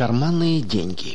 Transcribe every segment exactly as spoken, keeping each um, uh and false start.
Карманные деньги.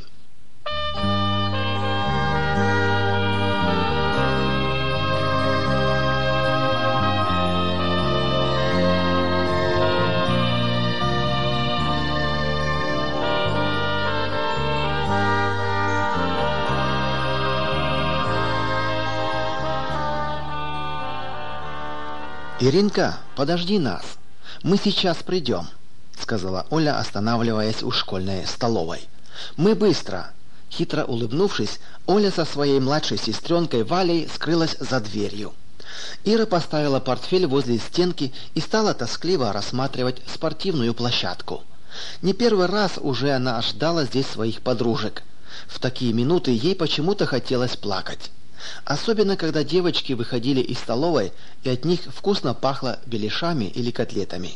«Иринка, подожди нас. Мы сейчас придем», — сказала Оля, останавливаясь у школьной столовой. «Мы быстро». Хитро улыбнувшись, Оля со своей младшей сестренкой Валей скрылась за дверью. Ира поставила портфель возле стенки и стала тоскливо рассматривать спортивную площадку. Не первый раз уже она ждала здесь своих подружек. В такие минуты ей почему-то хотелось плакать. Особенно, когда девочки выходили из столовой, и от них вкусно пахло беляшами или котлетами.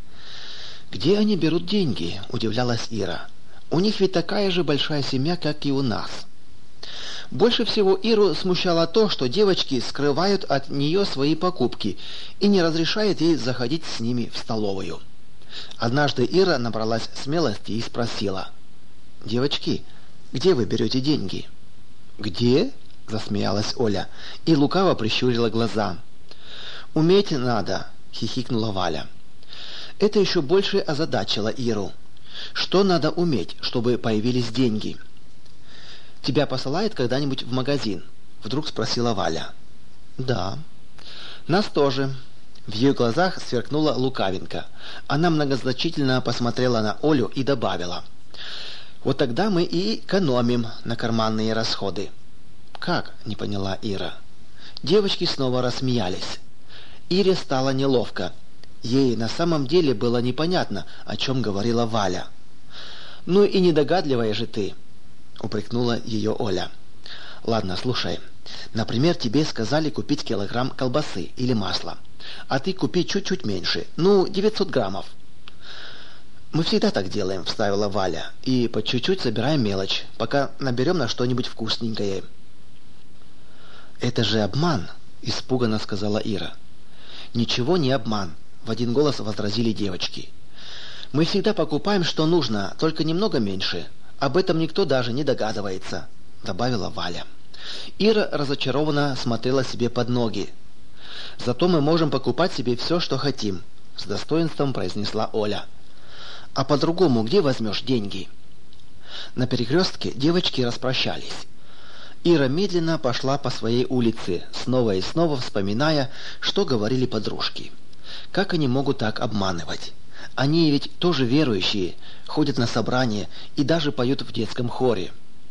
«Где они берут деньги?» – удивлялась Ира. «У них ведь такая же большая семья, как и у нас». Больше всего Иру смущало то, что девочки скрывают от нее свои покупки и не разрешают ей заходить с ними в столовую. Однажды Ира набралась смелости и спросила: «Девочки, где вы берете деньги?» «Где?» — засмеялась Оля и лукаво прищурила глаза. «Уметь надо», — хихикнула Валя. Это еще больше озадачило Иру. Что надо уметь, чтобы появились деньги? «Тебя посылают когда-нибудь в магазин?» — вдруг спросила Валя. «Да». «Нас тоже». В ее глазах сверкнула лукавинка. Она многозначительно посмотрела на Олю и добавила: «Вот тогда мы и экономим на карманные расходы». «Как?» — не поняла Ира. Девочки снова рассмеялись. Ире стало неловко. Ей на самом деле было непонятно, о чем говорила Валя. «Ну и недогадливая же ты», — упрекнула ее Оля. «Ладно, слушай. Например, тебе сказали купить килограмм колбасы или масла, а ты купи чуть-чуть меньше, ну, девятьсот граммов». «Мы всегда так делаем», — вставила Валя, «и по чуть-чуть собираем мелочь, пока наберем на что-нибудь вкусненькое». «Это же обман», — испуганно сказала Ира. «Ничего не обман», — в один голос возразили девочки. «Мы всегда покупаем, что нужно, только немного меньше. Об этом никто даже не догадывается», — добавила Валя. Ира разочарованно смотрела себе под ноги. «Зато мы можем покупать себе все, что хотим», — с достоинством произнесла Оля. «А по-другому где возьмешь деньги?» На перекрестке девочки распрощались. Ира медленно пошла по своей улице, снова и снова вспоминая, что говорили подружки. Как они могут так обманывать? Они ведь тоже верующие, ходят на собрания и даже поют в детском хоре.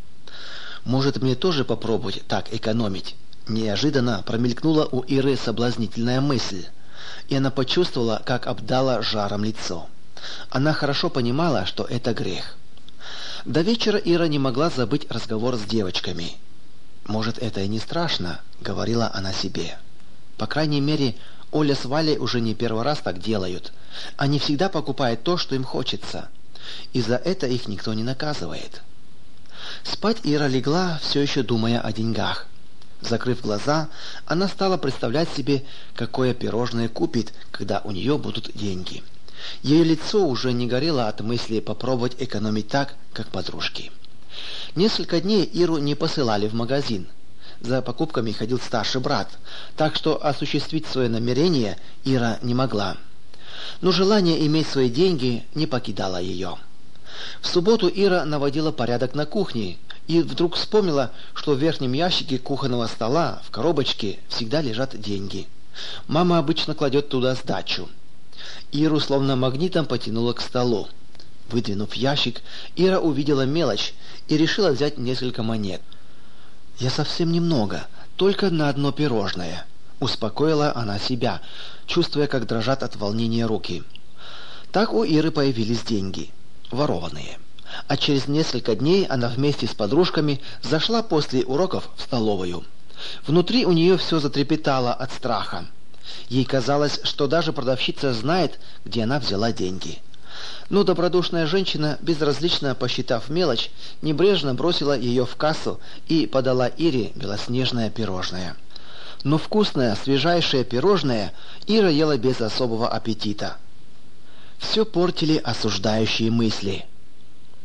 «Может, мне тоже попробовать так экономить?» Неожиданно промелькнула у Иры соблазнительная мысль, и она почувствовала, как обдала жаром лицо. Она хорошо понимала, что это грех. До вечера Ира не могла забыть разговор с девочками. «Может, это и не страшно», — говорила она себе. «По крайней мере, Оля с Валей уже не первый раз так делают. Они всегда покупают то, что им хочется, и за это их никто не наказывает». Спать Ира легла, все еще думая о деньгах. Закрыв глаза, она стала представлять себе, какое пирожное купит, когда у нее будут деньги. Ее лицо уже не горело от мысли попробовать экономить так, как подружки. Несколько дней Иру не посылали в магазин. За покупками ходил старший брат, так что осуществить свое намерение Ира не могла. Но желание иметь свои деньги не покидало ее. В субботу Ира наводила порядок на кухне и вдруг вспомнила, что в верхнем ящике кухонного стола в коробочке всегда лежат деньги. Мама обычно кладет туда сдачу. Иру словно магнитом потянуло к столу. Выдвинув ящик, Ира увидела мелочь и решила взять несколько монет. «Я совсем немного, только на одно пирожное», — успокоила она себя, чувствуя, как дрожат от волнения руки. Так у Иры появились деньги, ворованные. А через несколько дней она вместе с подружками зашла после уроков в столовую. Внутри у нее все затрепетало от страха. Ей казалось, что даже продавщица знает, где она взяла деньги. Но добродушная женщина, безразлично посчитав мелочь, небрежно бросила ее в кассу и подала Ире белоснежное пирожное. Но вкусное, свежайшее пирожное Ира ела без особого аппетита. Все портили осуждающие мысли.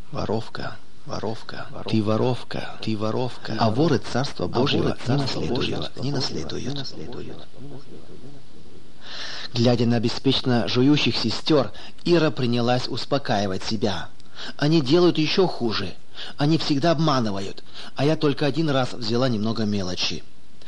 Воровка, воровка, ты воровка, ты воровка, а воры Царства Божьего не наследуют, не наследуют. Глядя на беспечно жующих сестер, Ира принялась успокаивать себя. Они делают еще хуже. Они всегда обманывают, а я только один раз взяла немного мелочи.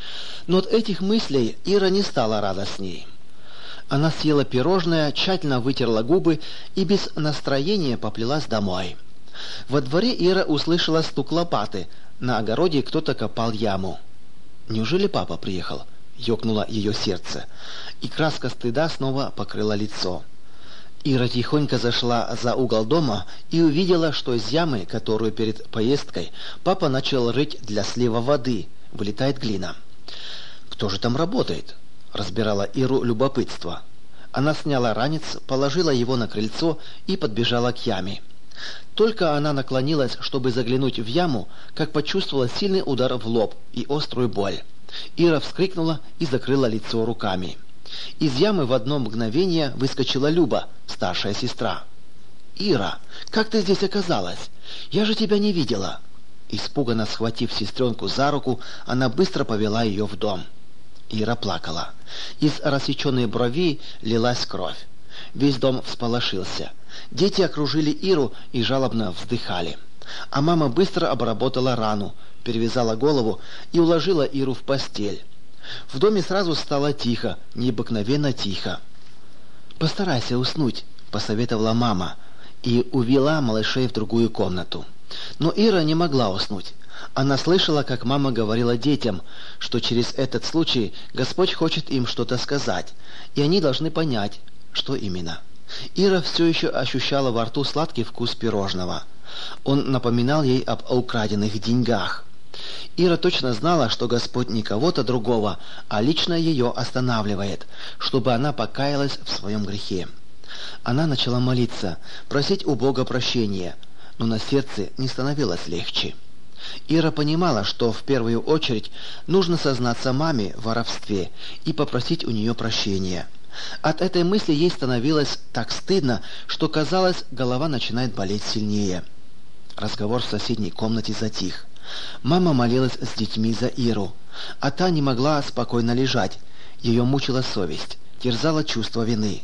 Но от этих мыслей Ира не стала радостней. Она съела пирожное, тщательно вытерла губы и без настроения поплелась домой. Во дворе Ира услышала стук лопаты. На огороде кто-то копал яму. «Неужели папа приехал?» — ёкнуло ее сердце, и краска стыда снова покрыла лицо. Ира тихонько зашла за угол дома и увидела, что из ямы, которую перед поездкой папа начал рыть для слива воды, вылетает глина. «Кто же там работает?» — разбирала Иру любопытство. Она сняла ранец, положила его на крыльцо и подбежала к яме. Только она наклонилась, чтобы заглянуть в яму, как почувствовала сильный удар в лоб и острую боль. Ира вскрикнула и закрыла лицо руками. Из ямы в одно мгновение выскочила Люба, старшая сестра. «Ира, как ты здесь оказалась? Я же тебя не видела!» Испуганно схватив сестренку за руку, она быстро повела ее в дом. Ира плакала. Из рассеченной брови лилась кровь. Весь дом всполошился. Дети окружили Иру и жалобно вздыхали. А мама быстро обработала рану, перевязала голову и уложила Иру в постель. В доме сразу стало тихо, необыкновенно тихо. «Постарайся уснуть», — посоветовала мама, и увела малышей в другую комнату. Но Ира не могла уснуть. Она слышала, как мама говорила детям, что через этот случай Господь хочет им что-то сказать, и они должны понять, что именно. Ира все еще ощущала во рту сладкий вкус пирожного. Он напоминал ей об украденных деньгах. Ира точно знала, что Господь не кого-то другого, а лично ее останавливает, чтобы она покаялась в своем грехе. Она начала молиться, просить у Бога прощения, но на сердце не становилось легче. Ира понимала, что в первую очередь нужно сознаться маме в воровстве и попросить у нее прощения. От этой мысли ей становилось так стыдно, что, казалось, голова начинает болеть сильнее. Разговор в соседней комнате затих. Мама молилась с детьми за Иру, а та не могла спокойно лежать. Ее мучила совесть, терзало чувство вины.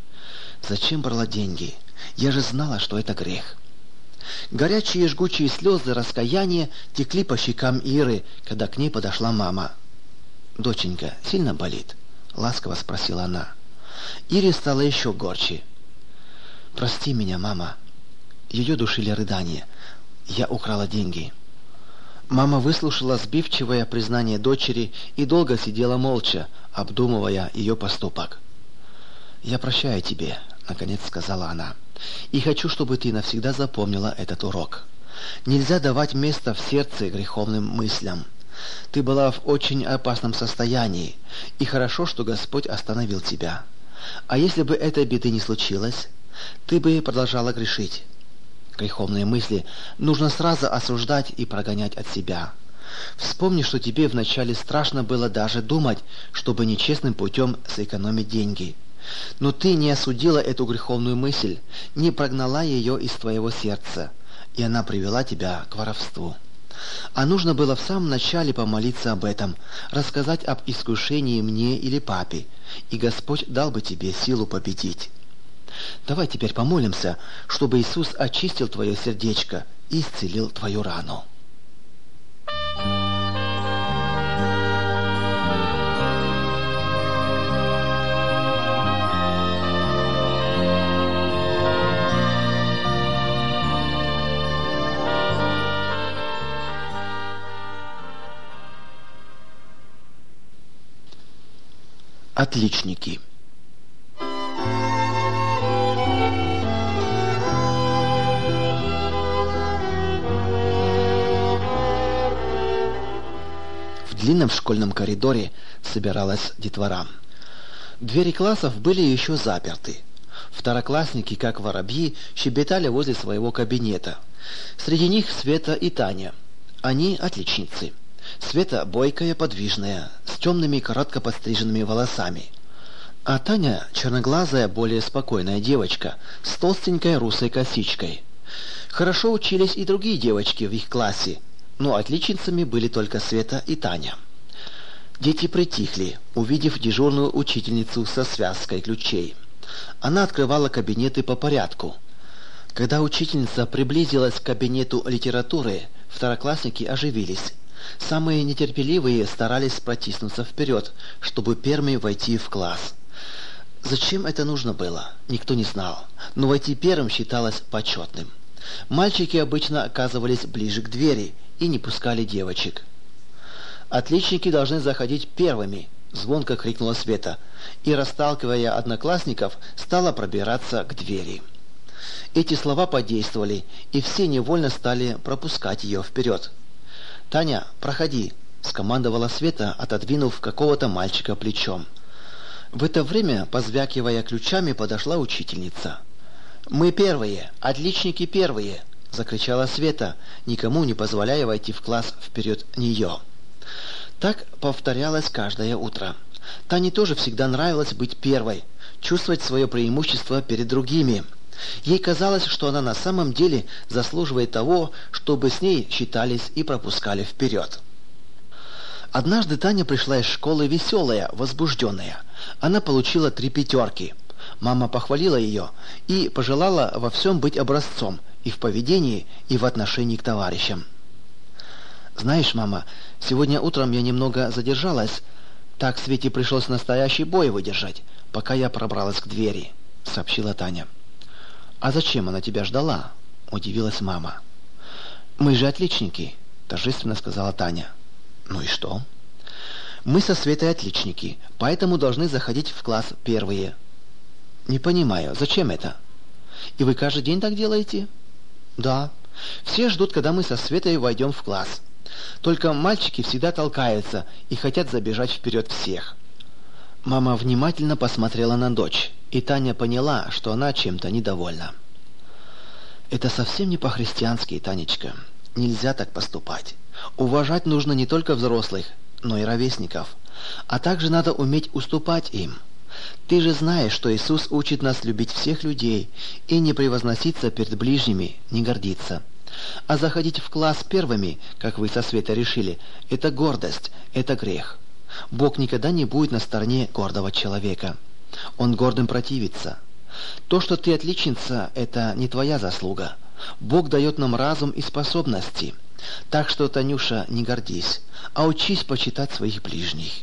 «Зачем брала деньги? Я же знала, что это грех». Горячие жгучие слезы раскаяния текли по щекам Иры, когда к ней подошла мама. «Доченька, сильно болит?» — ласково спросила она. Ире стало еще горче. «Прости меня, мама». Ее душили рыдания. «Я украла деньги». Мама выслушала сбивчивое признание дочери и долго сидела молча, обдумывая ее поступок. «Я прощаю тебе», — наконец сказала она, — «и хочу, чтобы ты навсегда запомнила этот урок. Нельзя давать место в сердце греховным мыслям. Ты была в очень опасном состоянии, и хорошо, что Господь остановил тебя. А если бы этой беды не случилось, ты бы продолжала грешить. Греховные мысли нужно сразу осуждать и прогонять от себя. Вспомни, что тебе вначале страшно было даже думать, чтобы нечестным путем сэкономить деньги. Но ты не осудила эту греховную мысль, не прогнала ее из твоего сердца, и она привела тебя к воровству. А нужно было в самом начале помолиться об этом, рассказать об искушении мне или папе, и Господь дал бы тебе силу победить. Давай теперь помолимся, чтобы Иисус очистил твое сердечко и исцелил твою рану». Отличники. В длинном школьном коридоре собиралась детвора. Двери классов были еще заперты. Второклассники, как воробьи, щебетали возле своего кабинета. Среди них Света и Таня. Они отличницы. Света бойкая, подвижная, с темными коротко подстриженными волосами. А Таня черноглазая, более спокойная девочка, с толстенькой русой косичкой. Хорошо учились и другие девочки в их классе, но отличницами были только Света и Таня. Дети притихли, увидев дежурную учительницу со связкой ключей. Она открывала кабинеты по порядку. Когда учительница приблизилась к кабинету литературы, второклассники оживились. Самые нетерпеливые старались протиснуться вперед, чтобы первыми войти в класс. Зачем это нужно было, никто не знал, но войти первым считалось почетным. Мальчики обычно оказывались ближе к двери и не пускали девочек. «Отличники должны заходить первыми», — звонко крикнула Света, и, расталкивая одноклассников, стала пробираться к двери. Эти слова подействовали, и все невольно стали пропускать ее вперед. «Таня, проходи», — скомандовала Света, отодвинув какого-то мальчика плечом. В это время, позвякивая ключами, подошла учительница. «Мы первые! Отличники первые!» — закричала Света, никому не позволяя войти в класс вперед нее. Так повторялось каждое утро. Тане тоже всегда нравилось быть первой, чувствовать свое преимущество перед другими. Ей казалось, что она на самом деле заслуживает того, чтобы с ней считались и пропускали вперед. Однажды Таня пришла из школы веселая, возбужденная. Она получила три пятерки. Мама похвалила ее и пожелала во всем быть образцом и в поведении, и в отношении к товарищам. «Знаешь, мама, сегодня утром я немного задержалась. Так Свете пришлось настоящий бой выдержать, пока я пробралась к двери», — сообщила Таня. «А зачем она тебя ждала?» — удивилась мама. «Мы же отличники», — торжественно сказала Таня. «Ну и что?» «Мы со Светой отличники, поэтому должны заходить в класс первые». «Не понимаю, зачем это?» «И вы каждый день так делаете?» «Да. Все ждут, когда мы со Светой войдем в класс. Только мальчики всегда толкаются и хотят забежать вперед всех». Мама внимательно посмотрела на дочь, и Таня поняла, что она чем-то недовольна. «Это совсем не по-христиански, Танечка. Нельзя так поступать. Уважать нужно не только взрослых, но и ровесников. А также надо уметь уступать им. Ты же знаешь, что Иисус учит нас любить всех людей и не превозноситься перед ближними, не гордиться. А заходить в класс первыми, как вы со Светой решили, это гордость, это грех. Бог никогда не будет на стороне гордого человека. Он гордым противится. То, что ты отличница, это не твоя заслуга. Бог дает нам разум и способности. Так что, Танюша, не гордись, а учись почитать своих ближних».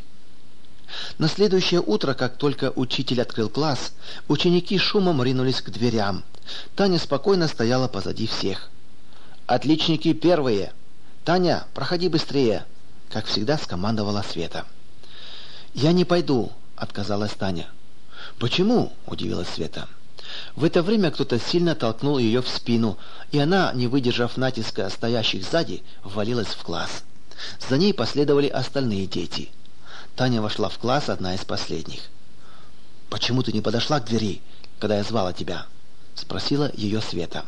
На следующее утро, как только учитель открыл класс, ученики шумом ринулись к дверям. Таня спокойно стояла позади всех. «Отличники первые! Таня, проходи быстрее!» — как всегда скомандовала Света. «Я не пойду», — отказалась Таня. «Почему?» — удивилась Света. В это время кто-то сильно толкнул ее в спину, и она, не выдержав натиска стоящих сзади, ввалилась в класс. За ней последовали остальные дети. Таня вошла в класс, одна из последних. «Почему ты не подошла к двери, когда я звала тебя?» — спросила ее Света.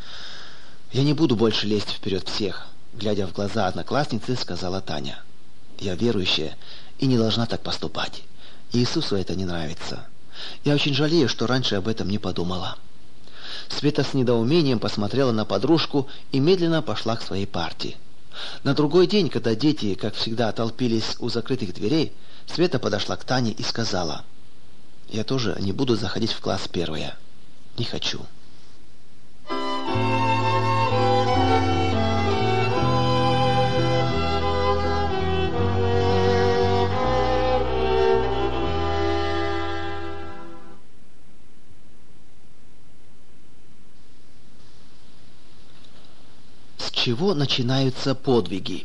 «Я не буду больше лезть вперед всех», — глядя в глаза одноклассницы, сказала Таня. «Я верующая и не должна так поступать. Иисусу это не нравится. Я очень жалею, что раньше об этом не подумала». Света с недоумением посмотрела на подружку и медленно пошла к своей парте. На другой день, когда дети, как всегда, толпились у закрытых дверей, Света подошла к Тане и сказала: «Я тоже не буду заходить в класс первая. Не хочу». С чего начинаются подвиги?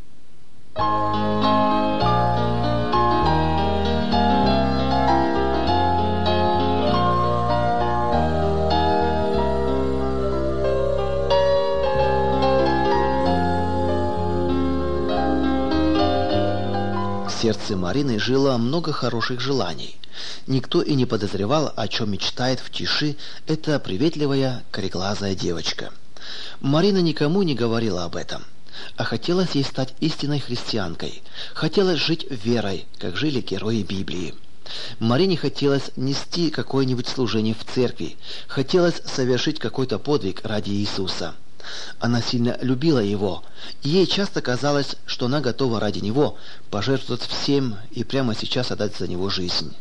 В сердце Марины жило много хороших желаний. Никто и не подозревал, о чем мечтает в тиши эта приветливая, кореглазая девочка. Марина никому не говорила об этом, а хотелось ей стать истинной христианкой, хотелось жить верой, как жили герои Библии. Марине хотелось нести какое-нибудь служение в церкви, хотелось совершить какой-то подвиг ради Иисуса. Она сильно любила Его, и ей часто казалось, что она готова ради Него пожертвовать всем и прямо сейчас отдать за Него жизнь.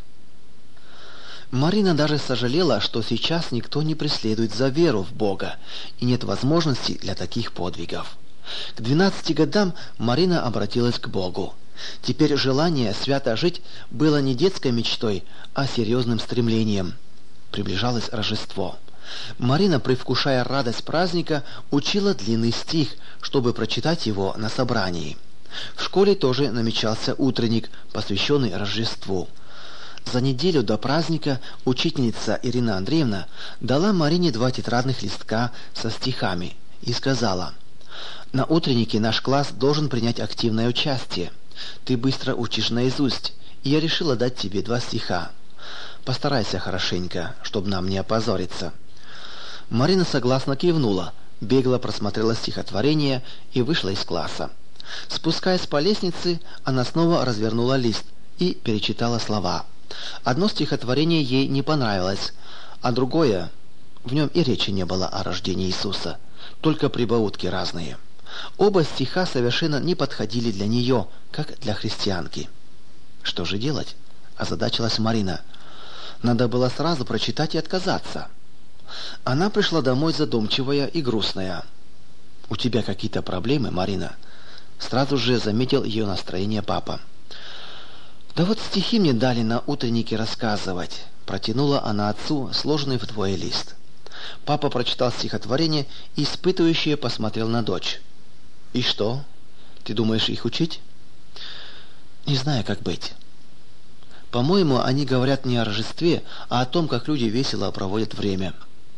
Марина даже сожалела, что сейчас никто не преследует за веру в Бога, и нет возможности для таких подвигов. К двенадцати годам Марина обратилась к Богу. Теперь желание свято жить было не детской мечтой, а серьезным стремлением. Приближалось Рождество. Марина, предвкушая радость праздника, учила длинный стих, чтобы прочитать его на собрании. В школе тоже намечался утренник, посвященный Рождеству. За неделю до праздника учительница Ирина Андреевна дала Марине два тетрадных листка со стихами и сказала: «На утреннике наш класс должен принять активное участие. Ты быстро учишь наизусть, и я решила дать тебе два стиха. Постарайся хорошенько, чтобы нам не опозориться». Марина согласно кивнула, бегло просмотрела стихотворение и вышла из класса. Спускаясь по лестнице, она снова развернула лист и перечитала слова. Одно стихотворение ей не понравилось, а другое, в нем и речи не было о рождении Иисуса, только прибаутки разные. Оба стиха совершенно не подходили для нее, как для христианки. Что же делать? Озадачилась Марина. Надо было сразу прочитать и отказаться. Она пришла домой задумчивая и грустная. «У тебя какие-то проблемы, Марина?» Сразу же заметил ее настроение папа. «Да вот стихи мне дали на утреннике рассказывать», — протянула она отцу сложенный вдвое лист. Папа прочитал стихотворение и испытывающе посмотрел на дочь. «И что? Ты думаешь их учить?» «Не знаю, как быть. По-моему, они говорят не о Рождестве, а о том, как люди весело проводят время.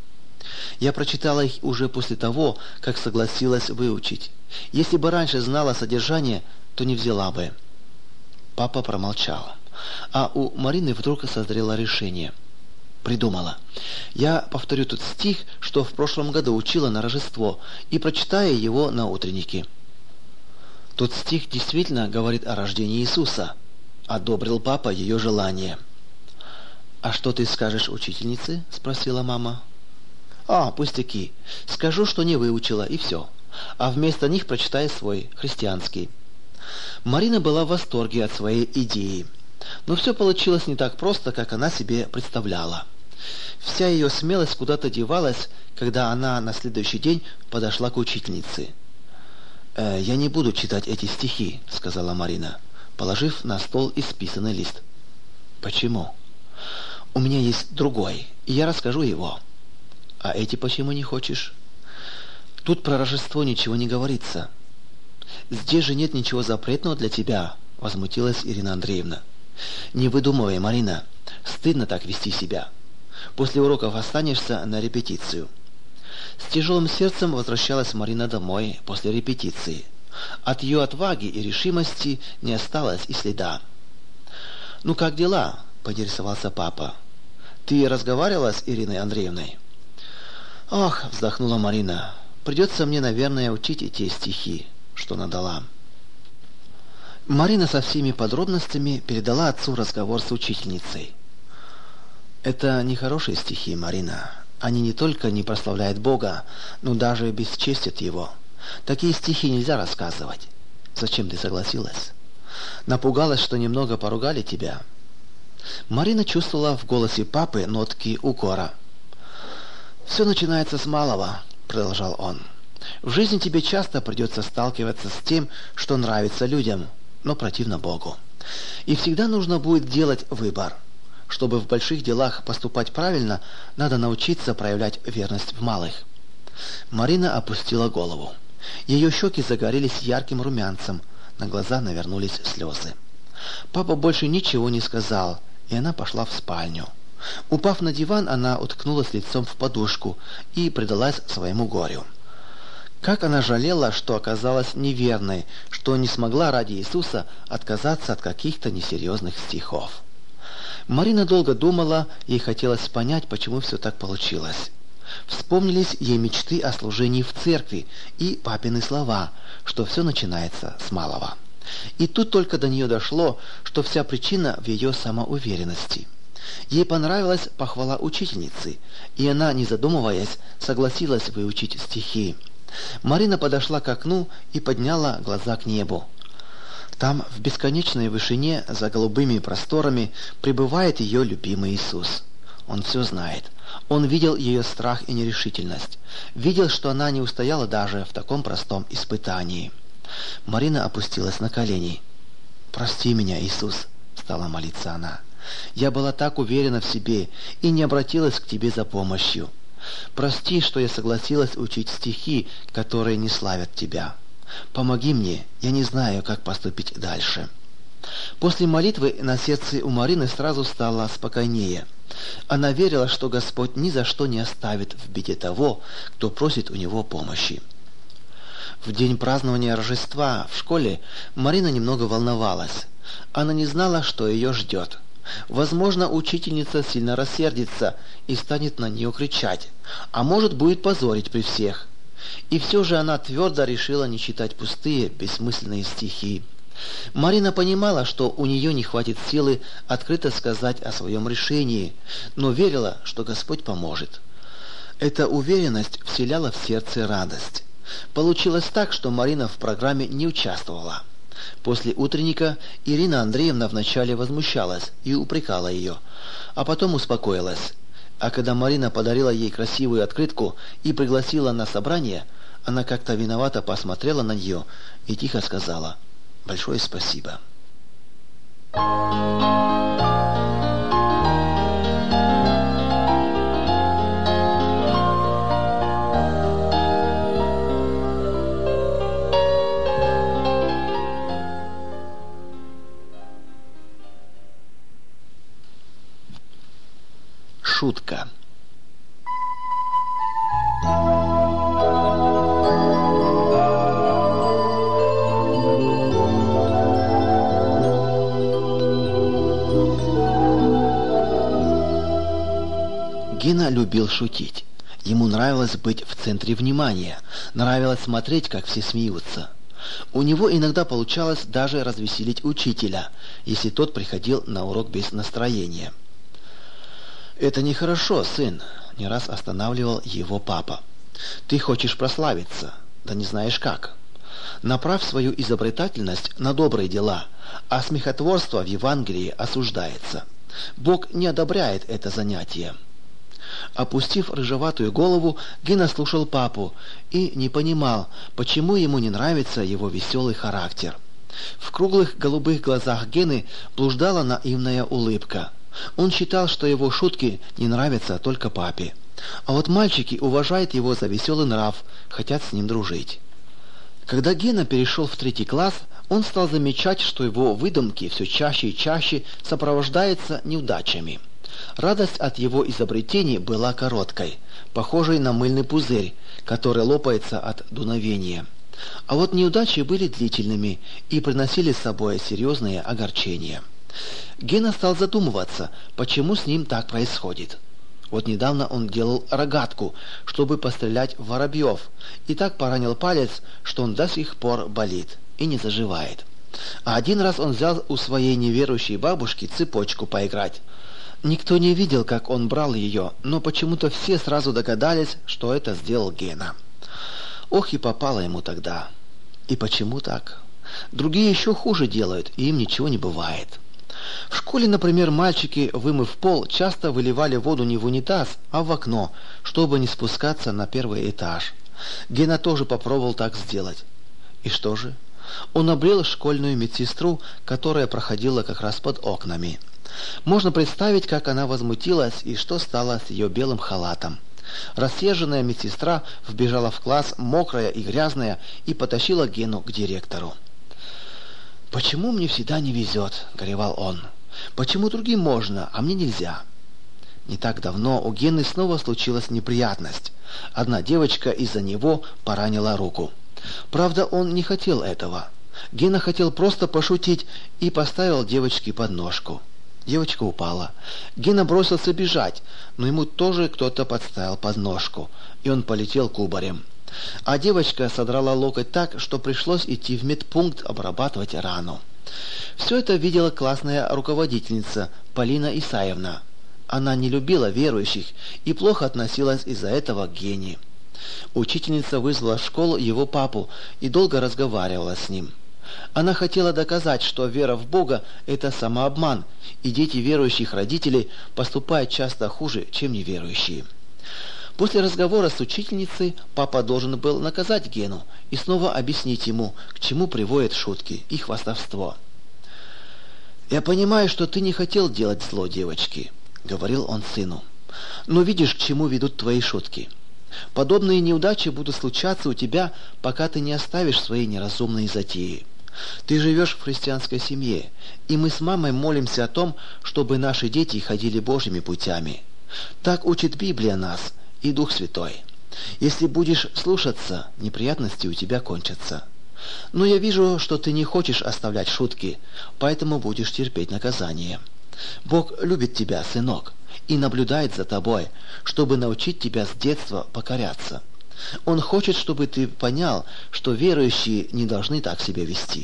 Я прочитала их уже после того, как согласилась выучить. Если бы раньше знала содержание, то не взяла бы». Папа промолчал. А у Марины вдруг созрело решение. Придумала. «Я повторю тот стих, что в прошлом году учила на Рождество, и прочитаю его на утреннике». Тот стих действительно говорит о рождении Иисуса. Одобрил папа ее желание. «А что ты скажешь учительнице?» — спросила мама. «А, пустяки. Скажу, что не выучила, и все. А вместо них прочитай свой, христианский». Марина была в восторге от своей идеи. Но все получилось не так просто, как она себе представляла. Вся ее смелость куда-то девалась, когда она на следующий день подошла к учительнице. «Э, «Я не буду читать эти стихи», — сказала Марина, положив на стол исписанный лист. «Почему?» «У меня есть другой, и я расскажу его». «А эти почему не хочешь?» «Тут про Рождество ничего не говорится». «Здесь же нет ничего запретного для тебя», — возмутилась Ирина Андреевна. «Не выдумывай, Марина. Стыдно так вести себя. После уроков останешься на репетицию». С тяжелым сердцем возвращалась Марина домой после репетиции. От ее отваги и решимости не осталось и следа. «Ну как дела?» — поинтересовался папа. «Ты разговаривала с Ириной Андреевной?» «Ах», — вздохнула Марина, — «придется мне, наверное, учить эти стихи, что она дала». Марина со всеми подробностями передала отцу разговор с учительницей. «Это нехорошие стихи, Марина. Они не только не прославляют Бога, но даже бесчестят Его. Такие стихи нельзя рассказывать. Зачем ты согласилась? Напугалась, что немного поругали тебя?» Марина чувствовала в голосе папы нотки укора. «Все начинается с малого», — продолжал он. «В жизни тебе часто придется сталкиваться с тем, что нравится людям, но противно Богу. И всегда нужно будет делать выбор. Чтобы в больших делах поступать правильно, надо научиться проявлять верность в малых». Марина опустила голову. Ее щеки загорелись ярким румянцем, на глаза навернулись слезы. Папа больше ничего не сказал, и она пошла в спальню. Упав на диван, она уткнулась лицом в подушку и предалась своему горю. Как она жалела, что оказалась неверной, что не смогла ради Иисуса отказаться от каких-то несерьезных стихов. Марина долго думала, ей хотелось понять, почему все так получилось. Вспомнились ей мечты о служении в церкви и папины слова, что все начинается с малого. И тут только до нее дошло, что вся причина в ее самоуверенности. Ей понравилась похвала учительницы, и она, не задумываясь, согласилась выучить стихи. Марина подошла к окну и подняла глаза к небу. Там, в бесконечной вышине, за голубыми просторами, пребывает ее любимый Иисус. Он все знает. Он видел ее страх и нерешительность. Видел, что она не устояла даже в таком простом испытании. Марина опустилась на колени. «Прости меня, Иисус», — стала молиться она. «Я была так уверена в себе и не обратилась к Тебе за помощью. Прости, что я согласилась учить стихи, которые не славят Тебя. Помоги мне, я не знаю, как поступить дальше». После молитвы на сердце у Марины сразу стало спокойнее. Она верила, что Господь ни за что не оставит в беде того, кто просит у Него помощи. В день празднования Рождества в школе Марина немного волновалась. Она не знала, что ее ждет. Возможно, учительница сильно рассердится и станет на нее кричать, а может, будет позорить при всех. И все же она твердо решила не читать пустые, бессмысленные стихи. Марина понимала, что у нее не хватит силы открыто сказать о своем решении, но верила, что Господь поможет. Эта уверенность вселяла в сердце радость. Получилось так, что Марина в программе не участвовала. После утренника Ирина Андреевна вначале возмущалась и упрекала ее, а потом успокоилась. А когда Марина подарила ей красивую открытку и пригласила на собрание, она как-то виновато посмотрела на нее и тихо сказала: «Большое спасибо». Шутка. Гена любил шутить. Ему нравилось быть в центре внимания, нравилось смотреть, как все смеются. У него иногда получалось даже развеселить учителя, если тот приходил на урок без настроения. «Это нехорошо, сын», — не раз останавливал его папа. «Ты хочешь прославиться, да не знаешь как. Направь свою изобретательность на добрые дела, а смехотворство в Евангелии осуждается. Бог не одобряет это занятие». Опустив рыжеватую голову, Гена слушал папу и не понимал, почему ему не нравится его веселый характер. В круглых голубых глазах Гены блуждала наивная улыбка. Он считал, что его шутки не нравятся только папе. А вот мальчики уважают его за веселый нрав, хотят с ним дружить. Когда Гена перешел в третий класс, он стал замечать, что его выдумки все чаще и чаще сопровождаются неудачами. Радость от его изобретений была короткой, похожей на мыльный пузырь, который лопается от дуновения. А вот неудачи были длительными и приносили с собой серьезные огорчения. Гена стал задумываться, почему с ним так происходит. Вот недавно он делал рогатку, чтобы пострелять в воробьев, и так поранил палец, что он до сих пор болит и не заживает. А один раз он взял у своей неверующей бабушки цепочку поиграть. Никто не видел, как он брал ее, но почему-то все сразу догадались, что это сделал Гена. Ох, и попало ему тогда. И почему так? Другие еще хуже делают, и им ничего не бывает. В школе, например, мальчики, вымыв пол, часто выливали воду не в унитаз, а в окно, чтобы не спускаться на первый этаж. Гена тоже попробовал так сделать. И что же? Он обрел школьную медсестру, которая проходила как раз под окнами. Можно представить, как она возмутилась и что стало с ее белым халатом. Рассерженная медсестра вбежала в класс, мокрая и грязная, и потащила Гену к директору. «Почему мне всегда не везет?» — горевал он. «Почему другим можно, а мне нельзя?» Не так давно у Гены снова случилась неприятность. Одна девочка из-за него поранила руку. Правда, он не хотел этого. Гена хотел просто пошутить и поставил девочке подножку. Девочка упала. Гена бросился бежать, но ему тоже кто-то подставил подножку, и он полетел кубарем. А девочка содрала локоть так, что пришлось идти в медпункт обрабатывать рану. Все это видела классная руководительница Полина Исаевна. Она не любила верующих и плохо относилась из-за этого к Гене. Учительница вызвала в школу его папу и долго разговаривала с ним. Она хотела доказать, что вера в Бога – это самообман, и дети верующих родителей поступают часто хуже, чем неверующие. После разговора с учительницей папа должен был наказать Гену и снова объяснить ему, к чему приводят шутки и хвастовство. «Я понимаю, что ты не хотел делать зло девочке», — говорил он сыну. «Но видишь, к чему ведут твои шутки. Подобные неудачи будут случаться у тебя, пока ты не оставишь свои неразумные затеи. Ты живешь в христианской семье, и мы с мамой молимся о том, чтобы наши дети ходили Божьими путями. Так учит Библия нас и Дух Святой. Если будешь слушаться, неприятности у тебя кончатся. Но я вижу, что ты не хочешь оставлять шутки, поэтому будешь терпеть наказание. Бог любит тебя, сынок, и наблюдает за тобой, чтобы научить тебя с детства покоряться. Он хочет, чтобы ты понял, что верующие не должны так себя вести».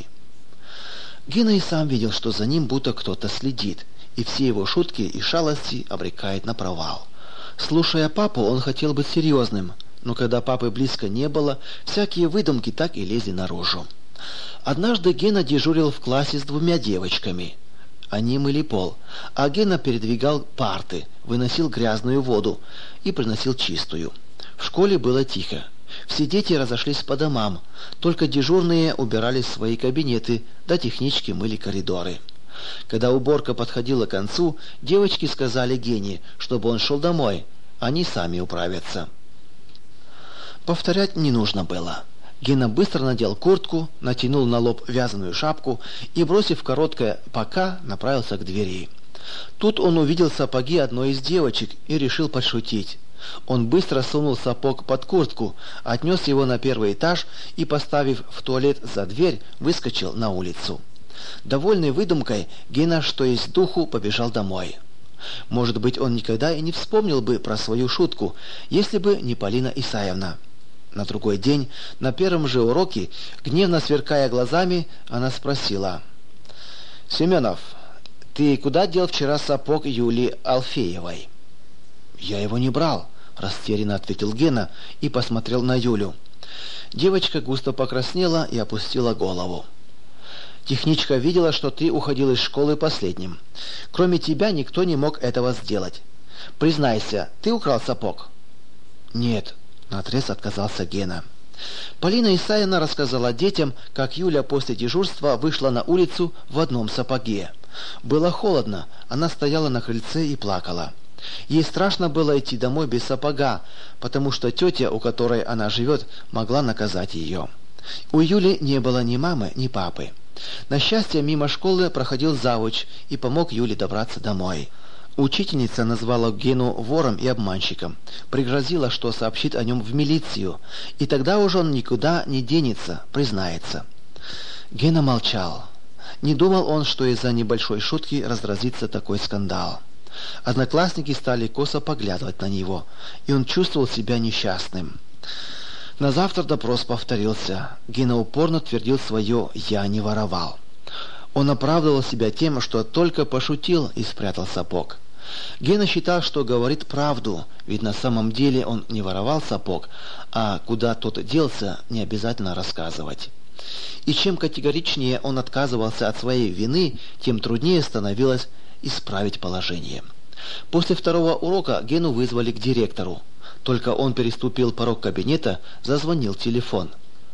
Гена и сам видел, что за ним будто кто-то следит, и все его шутки и шалости обрекает на провал. Слушая папу, он хотел быть серьезным, но когда папы близко не было, всякие выдумки так и лезли наружу. Однажды Гена дежурил в классе с двумя девочками. Они мыли пол, а Гена передвигал парты, выносил грязную воду и приносил чистую. В школе было тихо. Все дети разошлись по домам, только дежурные убирали свои кабинеты, да технички мыли коридоры. Когда уборка подходила к концу, девочки сказали Гене, чтобы он шел домой, они сами управятся. Повторять не нужно было. Гена быстро надел куртку, натянул на лоб вязаную шапку и, бросив короткое «пока», направился к двери. Тут он увидел сапоги одной из девочек и решил подшутить. Он быстро сунул сапог под куртку, отнес его на первый этаж и, поставив в туалет за дверь, выскочил на улицу. Довольный выдумкой, Гена, что есть духу, побежал домой. Может быть, он никогда и не вспомнил бы про свою шутку, если бы не Полина Исаевна. На другой день, на первом же уроке, гневно сверкая глазами, она спросила: «Семенов, ты куда дел вчера сапог Юлии Алфеевой?» «Я его не брал», — растерянно ответил Гена и посмотрел на Юлю. Девочка густо покраснела и опустила голову. «Техничка видела, что ты уходил из школы последним. Кроме тебя никто не мог этого сделать. Признайся, ты украл сапог?» «Нет», — наотрез отказался Гена. Полина Исаевна рассказала детям, как Юля после дежурства вышла на улицу в одном сапоге. Было холодно, она стояла на крыльце и плакала. Ей страшно было идти домой без сапога, потому что тетя, у которой она живет, могла наказать ее. У Юли не было ни мамы, ни папы. На счастье, мимо школы проходил завуч и помог Юле добраться домой. Учительница назвала Гену вором и обманщиком, пригрозила, что сообщит о нем в милицию, и тогда уже он никуда не денется, признается. Гена молчал. Не думал он, что из-за небольшой шутки разразится такой скандал. Одноклассники стали косо поглядывать на него, и он чувствовал себя несчастным. На завтра допрос повторился. Гена упорно твердил свое «я не воровал». Он оправдывал себя тем, что только пошутил и спрятал сапог. Гена считал, что говорит правду, ведь на самом деле он не воровал сапог, а куда тот делся, не обязательно рассказывать. И чем категоричнее он отказывался от своей вины, тем труднее становилось исправить положение. После второго урока Гену вызвали к директору. Только он переступил порог кабинета, зазвонил телефон.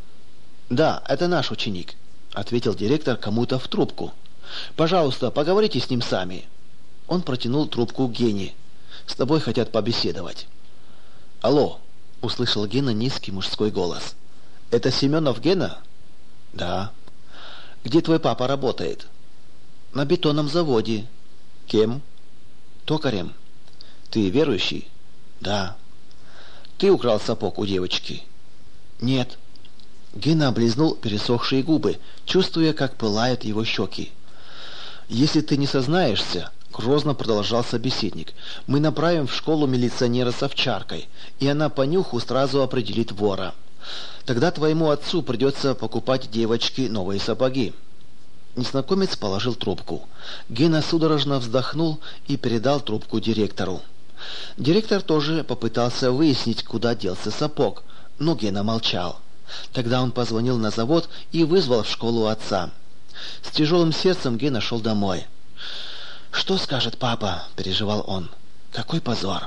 «Да, это наш ученик», — ответил директор кому-то в трубку. «Пожалуйста, поговорите с ним сами». Он протянул трубку Гене. «С тобой хотят побеседовать». «Алло», — услышал Гена низкий мужской голос. «Это Семенов Гена?» «Да». «Где твой папа работает?» «На бетонном заводе». «Кем?» «Токарем». «Ты верующий?» «Да». «Ты украл сапог у девочки?» «Нет». Гена облизнул пересохшие губы, чувствуя, как пылают его щеки. «Если ты не сознаешься, Грозно продолжал собеседник. «Мы направим в школу милиционера с овчаркой, и она по нюху сразу определит вора. Тогда твоему отцу придется покупать девочке новые сапоги». Незнакомец положил трубку. Гена судорожно вздохнул и передал трубку директору. Директор тоже попытался выяснить, куда делся сапог, но Гена молчал. Тогда он позвонил на завод и вызвал в школу отца. С тяжелым сердцем Гена шел домой. «Что скажет папа?» – переживал он. «Какой позор!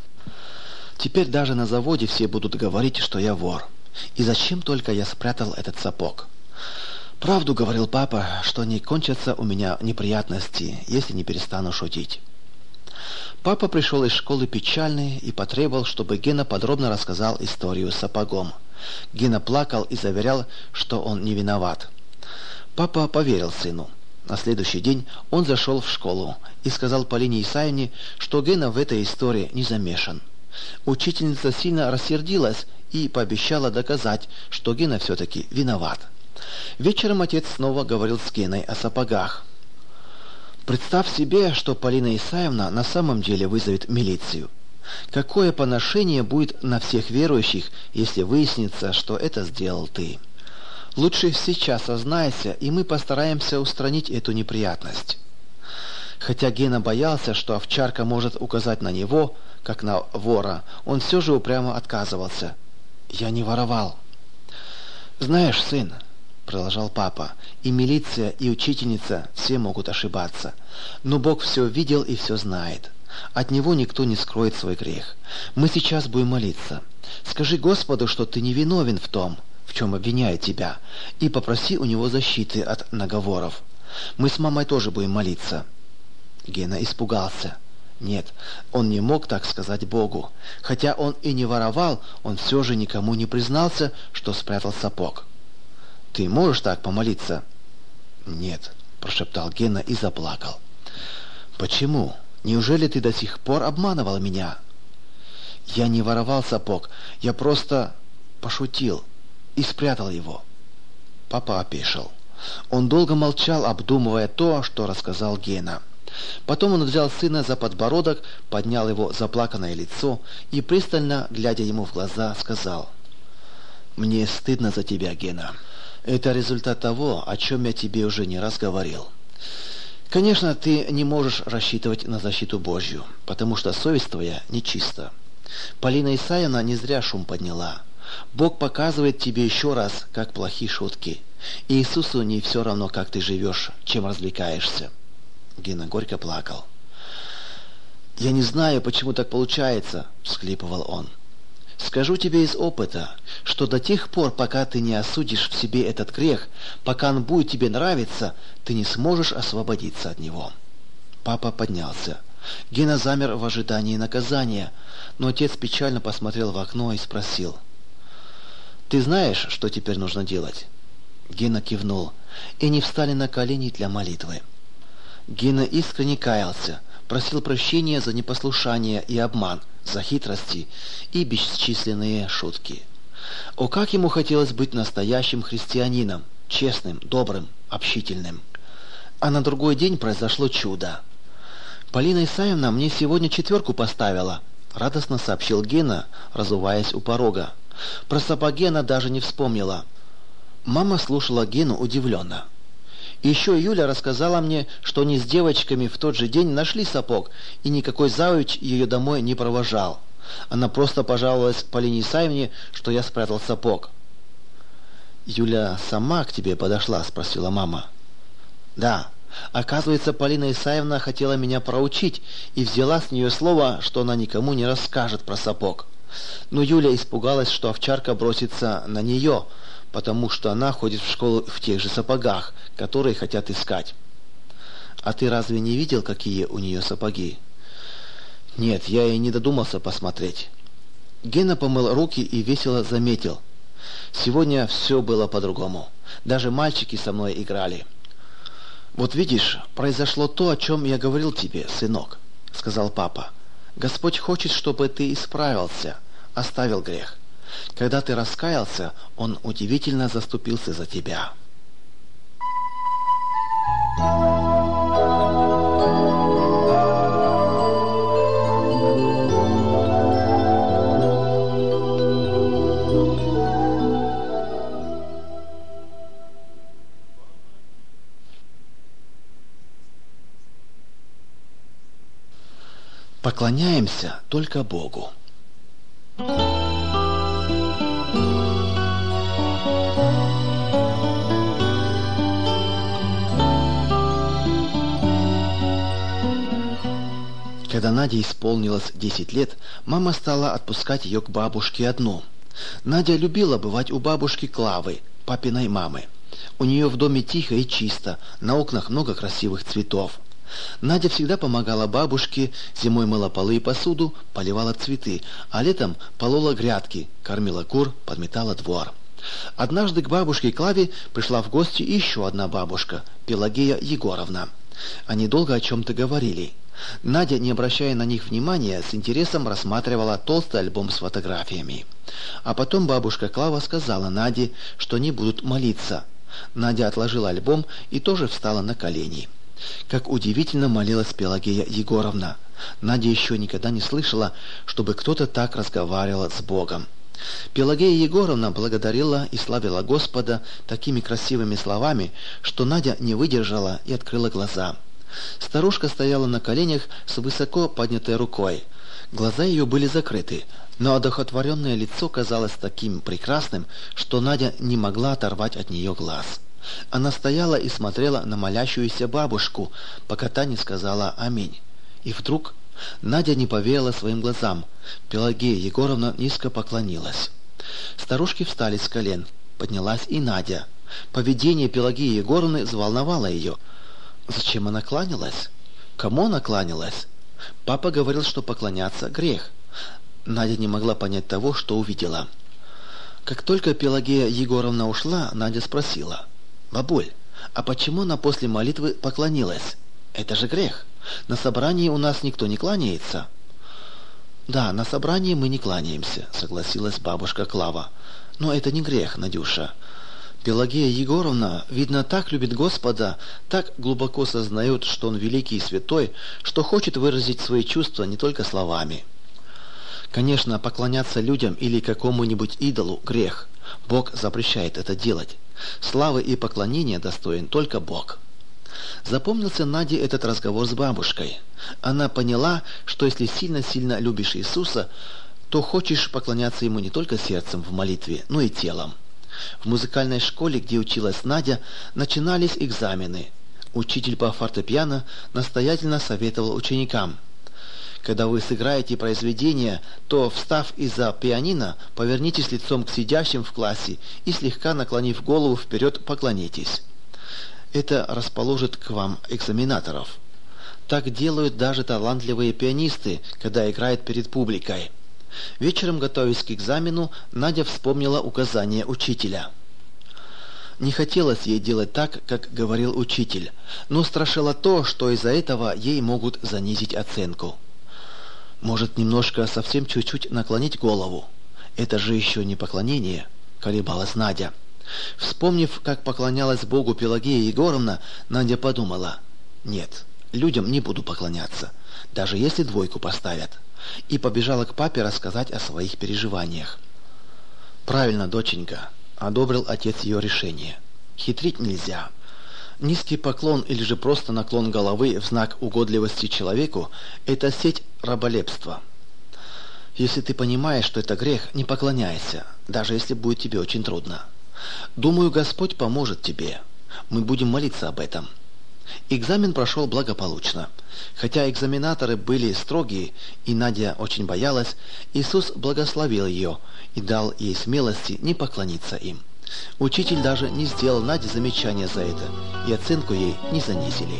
Теперь даже на заводе все будут говорить, что я вор. И зачем только я спрятал этот сапог? Правду говорил папа, что не кончатся у меня неприятности, если не перестану шутить». Папа пришел из школы печальный и потребовал, чтобы Гена подробно рассказал историю с сапогом. Гена плакал и заверял, что он не виноват. Папа поверил сыну. На следующий день он зашел в школу и сказал Полине Исаевне, что Гена в этой истории не замешан. Учительница сильно рассердилась и пообещала доказать, что Гена все-таки виноват. Вечером отец снова говорил с Геной о сапогах. «Представь себе, что Полина Исаевна на самом деле вызовет милицию. Какое поношение будет на всех верующих, если выяснится, что это сделал ты? Лучше сейчас сознайся, и мы постараемся устранить эту неприятность». Хотя Гена боялся, что овчарка может указать на него, как на вора, он все же упрямо отказывался. «Я не воровал». «Знаешь, сын, — продолжал папа, — и милиция, и учительница все могут ошибаться. Но Бог все видел и все знает. От Него никто не скроет свой грех. Мы сейчас будем молиться. Скажи Господу, что ты не виновен в том, в чем обвиняют тебя, и попроси у Него защиты от наговоров. Мы с мамой тоже будем молиться». Гена испугался. Нет, он не мог так сказать Богу. Хотя он и не воровал, он все же никому не признался, что спрятал сапог. «Ты можешь так помолиться?» «Нет», — прошептал Гена и заплакал. «Почему? Неужели ты до сих пор обманывал меня?» «Я не воровал сапог, я просто пошутил и спрятал его». Папа опешил. Он долго молчал, обдумывая то, что рассказал Гена. Потом он взял сына за подбородок, поднял его заплаканное лицо и, пристально глядя ему в глаза, сказал: «Мне стыдно за тебя, Гена. Это результат того, о чем я тебе уже не раз говорил. Конечно, ты не можешь рассчитывать на защиту Божью, потому что совесть твоя нечиста. Полина Исаевна не зря шум подняла. Бог показывает тебе еще раз, как плохи шутки. И Иисусу не все равно, как ты живешь, чем развлекаешься». Гена горько плакал. «Я не знаю, почему так получается», — всхлипывал он. «Скажу тебе из опыта, что до тех пор, пока ты не осудишь в себе этот грех, пока он будет тебе нравиться, ты не сможешь освободиться от него». Папа поднялся. Гена замер в ожидании наказания, но отец печально посмотрел в окно и спросил: «Ты знаешь, что теперь нужно делать?» Гена кивнул, и они встали на колени для молитвы. Гена искренне каялся, просил прощения за непослушание и обман, за хитрости и бесчисленные шутки. О, как ему хотелось быть настоящим христианином, честным, добрым, общительным. А на другой день произошло чудо. «Полина Исаевна мне сегодня четверку поставила», — радостно сообщил Гена, разуваясь у порога. Про сапоги она даже не вспомнила. Мама слушала Гену удивленно. «Еще Юля рассказала мне, что они с девочками в тот же день нашли сапог, и никакой завуч ее домой не провожал. Она просто пожаловалась Полине Исаевне, что я спрятал сапог». «Юля сама к тебе подошла?» — спросила мама. «Да. Оказывается, Полина Исаевна хотела меня проучить и взяла с нее слово, что она никому не расскажет про сапог. Но Юля испугалась, что овчарка бросится на нее, потому что она ходит в школу в тех же сапогах, которые хотят искать». «А ты разве не видел, какие у нее сапоги?» «Нет, я и не додумался посмотреть». Гена помыл руки и весело заметил: «Сегодня все было по-другому. Даже мальчики со мной играли». «Вот видишь, произошло то, о чем я говорил тебе, сынок», — сказал папа. «Господь хочет, чтобы ты исправился, оставил грех. Когда ты раскаялся, Он удивительно заступился за тебя». Поклоняемся только Богу. Когда Наде исполнилось десять лет, мама стала отпускать ее к бабушке одну. Надя любила бывать у бабушки Клавы, папиной мамы. У нее в доме тихо и чисто, на окнах много красивых цветов. Надя всегда помогала бабушке, зимой мыла полы и посуду, поливала цветы, а летом полола грядки, кормила кур, подметала двор. Однажды к бабушке Клаве пришла в гости еще одна бабушка, Пелагея Егоровна. Они долго о чем-то говорили. Надя, не обращая на них внимания, с интересом рассматривала толстый альбом с фотографиями. А потом бабушка Клава сказала Наде, что они будут молиться. Надя отложила альбом и тоже встала на колени. Как удивительно молилась Пелагея Егоровна. Надя еще никогда не слышала, чтобы кто-то так разговаривал с Богом. Пелагея Егоровна благодарила и славила Господа такими красивыми словами, что Надя не выдержала и открыла глаза. Старушка стояла на коленях с высоко поднятой рукой. Глаза ее были закрыты, но одухотворенное лицо казалось таким прекрасным, что Надя не могла оторвать от нее глаз. Она стояла и смотрела на молящуюся бабушку, пока та не сказала «Аминь». И вдруг Надя не поверила своим глазам. Пелагея Егоровна низко поклонилась. Старушки встали с колен. Поднялась и Надя. Поведение Пелагеи Егоровны взволновало ее. Зачем она кланялась? Кому она кланялась? Папа говорил, что поклоняться — грех. Надя не могла понять того, что увидела. Как только Пелагея Егоровна ушла, Надя спросила: «Бабуль, а почему она после молитвы поклонилась? Это же грех. На собрании у нас никто не кланяется». «Да, на собрании мы не кланяемся», — согласилась бабушка Клава. «Но это не грех, Надюша. Пелагея Егоровна, видно, так любит Господа, так глубоко сознает, что Он великий и святой, что хочет выразить свои чувства не только словами». Конечно, поклоняться людям или какому-нибудь идолу – грех. Бог запрещает это делать. Славы и поклонения достоин только Бог. Запомнился Наде этот разговор с бабушкой. Она поняла, что если сильно-сильно любишь Иисуса, то хочешь поклоняться Ему не только сердцем в молитве, но и телом. В музыкальной школе, где училась Надя, начинались экзамены. Учитель по фортепиано настоятельно советовал ученикам: когда вы сыграете произведение, то, встав из-за пианино, повернитесь лицом к сидящим в классе и, слегка наклонив голову вперед, поклонитесь. Это расположит к вам экзаменаторов. Так делают даже талантливые пианисты, когда играют перед публикой. Вечером, готовясь к экзамену, Надя вспомнила указание учителя. Не хотелось ей делать так, как говорил учитель, но страшило то, что из-за этого ей могут занизить оценку. Может, немножко, совсем чуть-чуть наклонить голову? Это же еще не поклонение, колебалась Надя. Вспомнив, как поклонялась Богу Пелагея Егоровна, Надя подумала: нет, людям не буду поклоняться, даже если двойку поставят. И побежала к папе рассказать о своих переживаниях. «Правильно, доченька», — одобрил отец ее решение. «Хитрить нельзя. Низкий поклон или же просто наклон головы в знак угодливости человеку — это сеть раболепства. Если ты понимаешь, что это грех, не поклоняйся, даже если будет тебе очень трудно. Думаю, Господь поможет тебе. Мы будем молиться об этом». Экзамен прошел благополучно. Хотя экзаменаторы были строгие, и Надя очень боялась, Иисус благословил ее и дал ей смелости не поклониться им. Учитель даже не сделал Наде замечания за это, и оценку ей не занизили.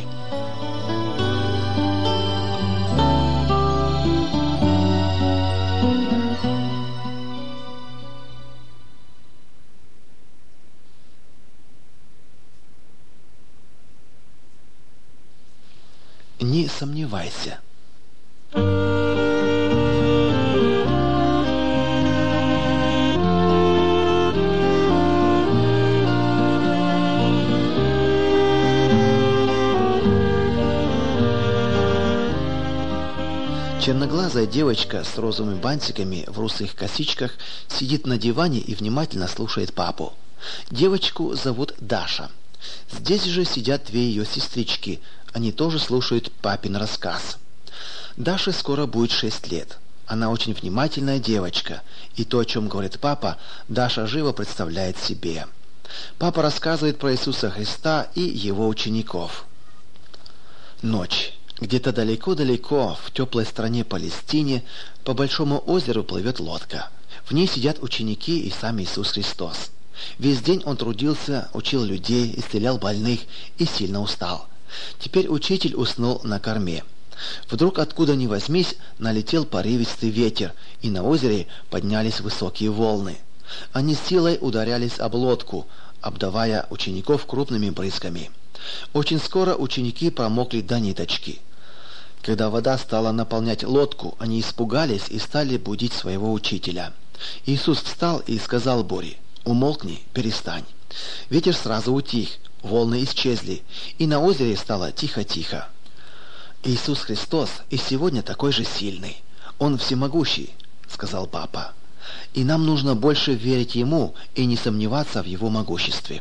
Не сомневайся. Черноглазая девочка с розовыми бантиками в русых косичках сидит на диване и внимательно слушает папу. Девочку зовут Даша. Здесь же сидят две ее сестрички. Они тоже слушают папин рассказ. Даше скоро будет шесть лет. Она очень внимательная девочка, и то, о чем говорит папа, Даша живо представляет себе. Папа рассказывает про Иисуса Христа и его учеников. Ночь. Где-то далеко-далеко, в теплой стране Палестине, по большому озеру плывет лодка. В ней сидят ученики и сам Иисус Христос. Весь день он трудился, учил людей, исцелял больных и сильно устал. Теперь учитель уснул на корме. Вдруг, откуда ни возьмись, налетел порывистый ветер, и на озере поднялись высокие волны. Они силой ударялись об лодку, обдавая учеников крупными брызгами. Очень скоро ученики промокли до ниточки. Когда вода стала наполнять лодку, они испугались и стали будить своего учителя. Иисус встал и сказал буре: «Умолкни, перестань». Ветер сразу утих, волны исчезли, и на озере стало тихо-тихо. «Иисус Христос и сегодня такой же сильный. Он всемогущий», — сказал папа. «И нам нужно больше верить Ему и не сомневаться в Его могуществе».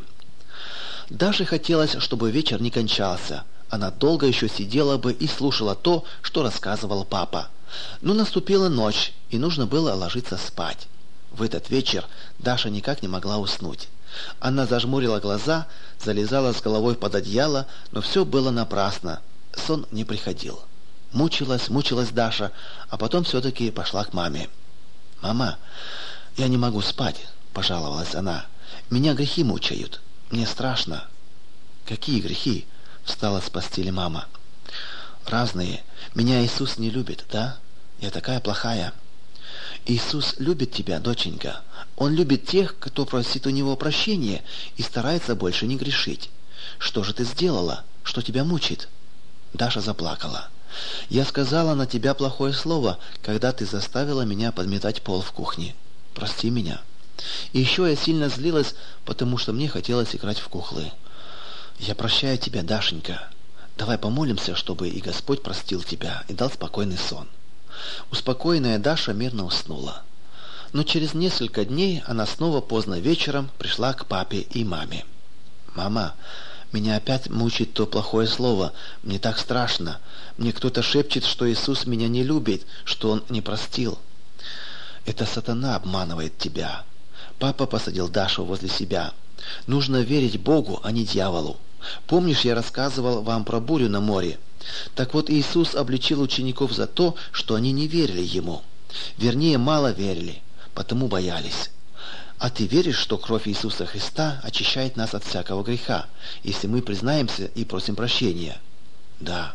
Даше хотелось, чтобы вечер не кончался. Она долго еще сидела бы и слушала то, что рассказывал папа. Но наступила ночь, и нужно было ложиться спать. В этот вечер Даша никак не могла уснуть. Она зажмурила глаза, залезала с головой под одеяло, но все было напрасно. Сон не приходил. Мучилась, мучилась Даша, а потом все-таки пошла к маме. «Мама, я не могу спать», — пожаловалась она. «Меня грехи мучают. Мне страшно». «Какие грехи?» — встала с постели мама. «Разные. Меня Иисус не любит, да? Я такая плохая». «Иисус любит тебя, доченька. Он любит тех, кто просит у Него прощения и старается больше не грешить. Что же ты сделала? Что тебя мучит?» Даша заплакала. «Я сказала на тебя плохое слово, когда ты заставила меня подметать пол в кухне. Прости меня. И еще я сильно злилась, потому что мне хотелось играть в куклы. Я прощаю тебя, Дашенька. Давай помолимся, чтобы и Господь простил тебя и дал спокойный сон». Успокоенная Даша мирно уснула. Но через несколько дней она снова поздно вечером пришла к папе и маме. «Мама, меня опять мучает то плохое слово. Мне так страшно. Мне кто-то шепчет, что Иисус меня не любит, что Он не простил». «Это сатана обманывает тебя». Папа посадил Дашу возле себя. «Нужно верить Богу, а не дьяволу. Помнишь, я рассказывал вам про бурю на море? Так вот, Иисус обличил учеников за то, что они не верили Ему. Вернее, мало верили, потому боялись. А ты веришь, что кровь Иисуса Христа очищает нас от всякого греха, если мы признаемся и просим прощения?» «Да».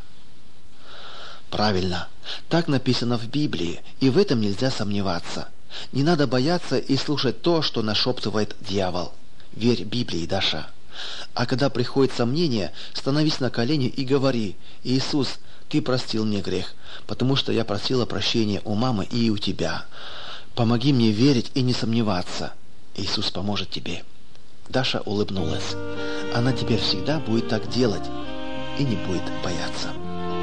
«Правильно. Так написано в Библии, и в этом нельзя сомневаться. Не надо бояться и слушать то, что нашептывает дьявол. Верь Библии, Даша. А когда приходит сомнение, становись на колени и говори: Иисус, Ты простил мне грех, потому что я просила прощения у мамы и у Тебя. Помоги мне верить и не сомневаться. Иисус поможет тебе». Даша улыбнулась. Она теперь всегда будет так делать и не будет бояться.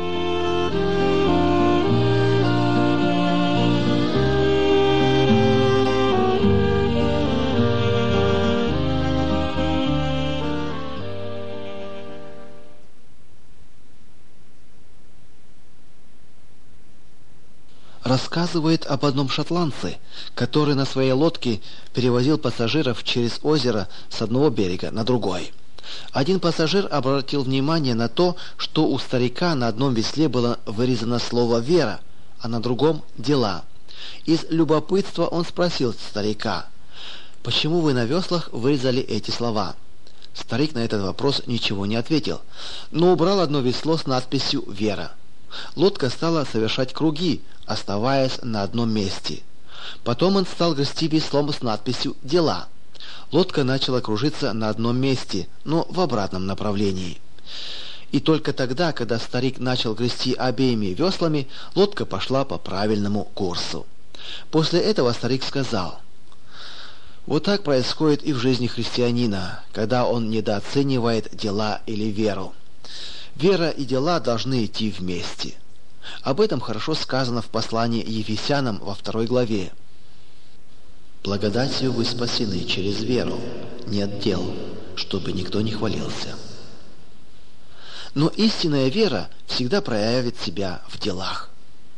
Рассказывает об одном шотландце, который на своей лодке перевозил пассажиров через озеро с одного берега на другой. Один пассажир обратил внимание на то, что у старика на одном весле было вырезано слово «вера», а на другом «дела». Из любопытства он спросил старика: «Почему вы на веслах вырезали эти слова?» Старик на этот вопрос ничего не ответил, но убрал одно весло с надписью «Вера». Лодка стала совершать круги, оставаясь на одном месте. Потом он стал грести веслом с надписью «Дела». Лодка начала кружиться на одном месте, но в обратном направлении. И только тогда, когда старик начал грести обеими веслами, лодка пошла по правильному курсу. После этого старик сказал: «Вот так происходит и в жизни христианина, когда он недооценивает дела или веру. Вера и дела должны идти вместе». Об этом хорошо сказано в послании Ефесянам во второй главе. «Благодатью вы спасены через веру, нет дел, чтобы никто не хвалился». Но истинная вера всегда проявит себя в делах.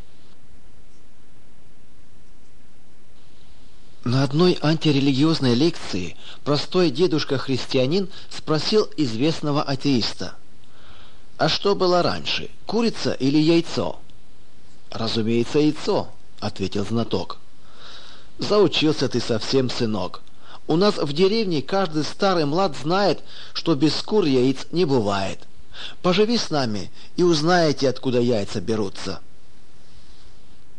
На одной антирелигиозной лекции простой дедушка-христианин спросил известного атеиста: «А что было раньше, курица или яйцо?» «Разумеется, яйцо», — ответил знаток. «Заучился ты совсем, сынок. У нас в деревне каждый старый млад знает, что без кур яиц не бывает. Поживи с нами и узнаете, откуда яйца берутся».